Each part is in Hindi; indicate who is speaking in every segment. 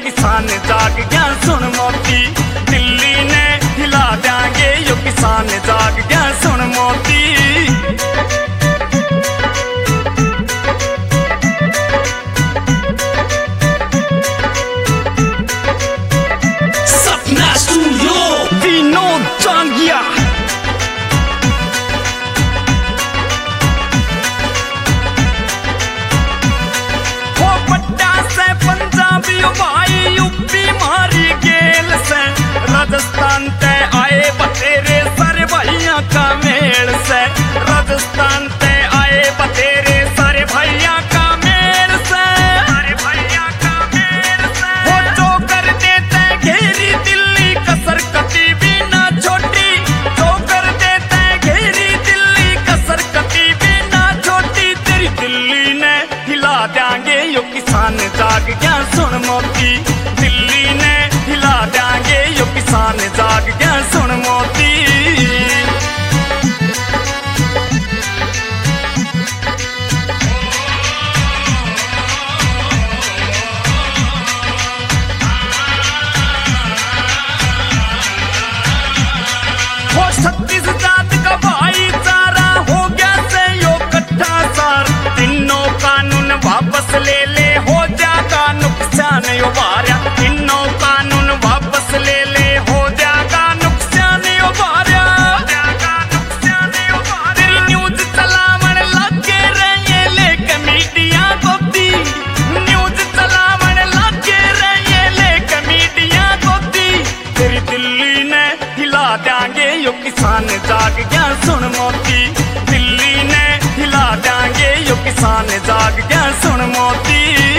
Speaker 1: किसान जाग गया सुन मोती, दिल्ली ने हिला देंगे यो किसान जाग गया सुन मोती।
Speaker 2: सपना स्टूडियो
Speaker 1: विनोद जांगिया। हो पट्टा से पंजाबी भाई यूपी मारी गेल से, राजस्थान ते आए बतेरे सारे भैया का मेल से, राजस्थान ते आए बतेरे सारे भैया का मेल से, सारे भैया का मेल से। हो जो कर देते घेरी दिल्ली कसर कटी भी ना छोटी, जो कर देते घेरी दिल्ली कसर कटी भी ना छोटी। तेरी दिल्ली ने हिला देंगे यो किसान जाग गया सुन मोती, दिल्ली ने हिला देंगे यो किसान जाग गया सुन मोती। हो छत्तीस जात का भाईचारा हो गया से यो कट्ठा सार, तीनों कानून वापस ले ले हो जाएगा नुकसान यो भार्या, तीनों कानून वापस ले ले हो जाएगा नुकसान यो भार्या, तेरी न्यूज चलावन लगे रहे लेके मीडिया गोदी, न्यूज चलावन लगे रहे लेके मीडिया गोदी। तेरी दिल्ली ने हिला देंगे यो किसान जाग गया सुन मोती, दिल्ली ने हिला देंगे यो किसान जाग गया सुन मोती।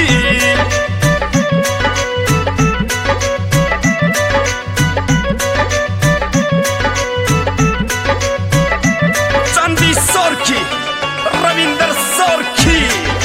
Speaker 1: चांदी सोरखी, रविंदर सोरखी।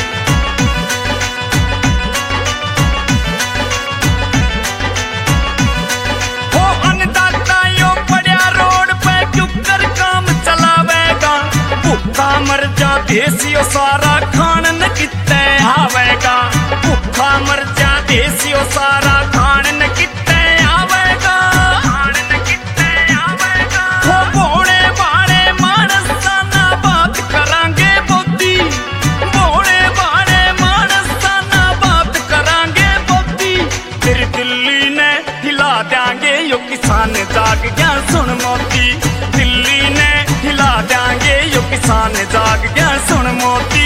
Speaker 1: हो अन्नदाता यो पड़ा रोड पे क्यों कर काम चलावेगा, भूखा मर जा देसियो सारा खान न कितने आवेगा, भूखा मर जा देसियो सारा खान न कितने आवेगा, खान न कितने आवेगा। हो बोले बाड़े मानस ना बात करांगे बोती, बोले बाड़े मानस ना बात करांगे बोती। तेरी दिल्ली ने हिला देंगे यो किसान जाग गया सुन मोती, दिल्ली ने हिला देंगे यो किसान जाग गया सुन मोती।